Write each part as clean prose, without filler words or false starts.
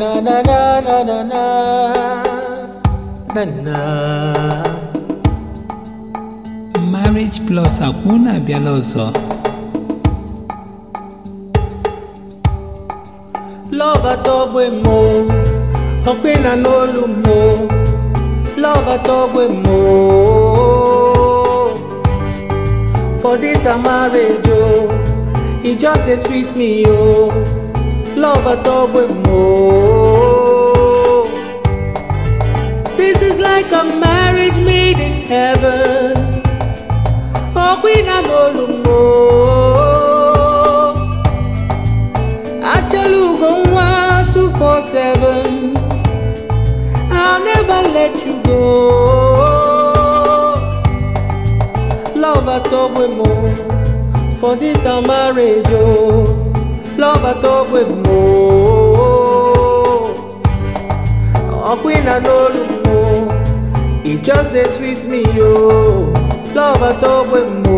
na na na na na na na. Marriage Plus Akwuna abịala ọzọ. Love atogbe mo, okwina n'olu mo. Love atogbe mo. For this a marriage oh, it just dey sweet me oh. Love atogbe mo. This is like a marriage made in heaven. Okwina n'olu mo. Achalugo 247. I'll never let you go. Love atogbe mo. For this our marriage oh. Love atogbe mo. Okwina n'olu mo. It just dey sweet me oh. Love atogbe mo.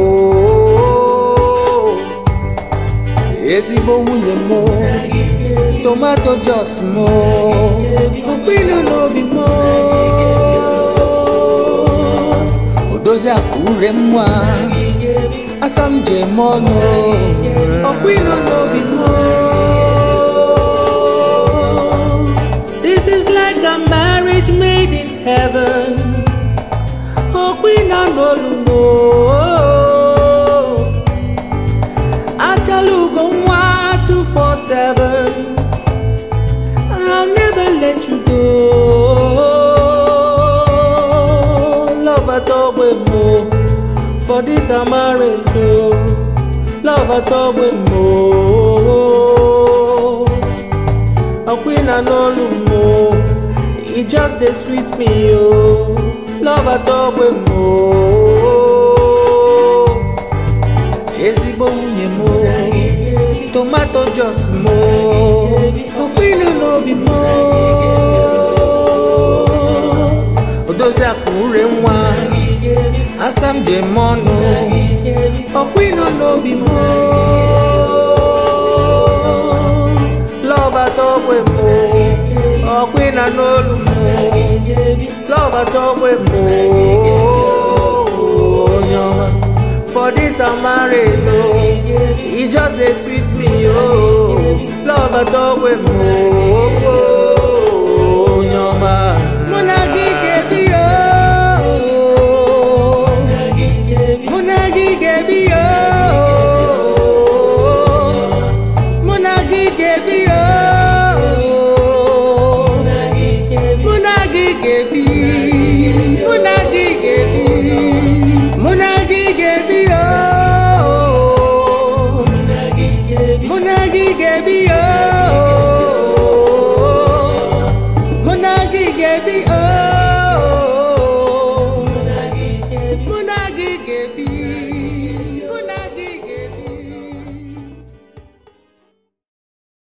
Ezigbo nwunye mo. Tomato juice mo. Okwina n'obi mo. Odozi akure mwa. Asam jemono. Okwina n'obi mo. This is like a marriage made in heaven. Okwina n'olu mo. Achalugo 247. I'll never let you go. Love atogbe mo. For this our marriage oh. Love atogbe mo. Okwina n'olu mo. It just dey sweet me oh. Love atogbe mo. Ezigbo nwunye mo. Tomato juice mo. Okwina n'obi mo. Odozi akure nwa. Asam jemono. Okwina n'obi mo. Love atogbe mo. Okwina n'olu mo. Love atogbe mo. For this our marriage oh. It just dey sweet me oh. Love atogbe mo. Muna gige bi oh. Muna gige bi oh. Muna gige bi oh. Muna gige bi. Muna gige bi. Muna gige bi oh. Muna gige bi oh.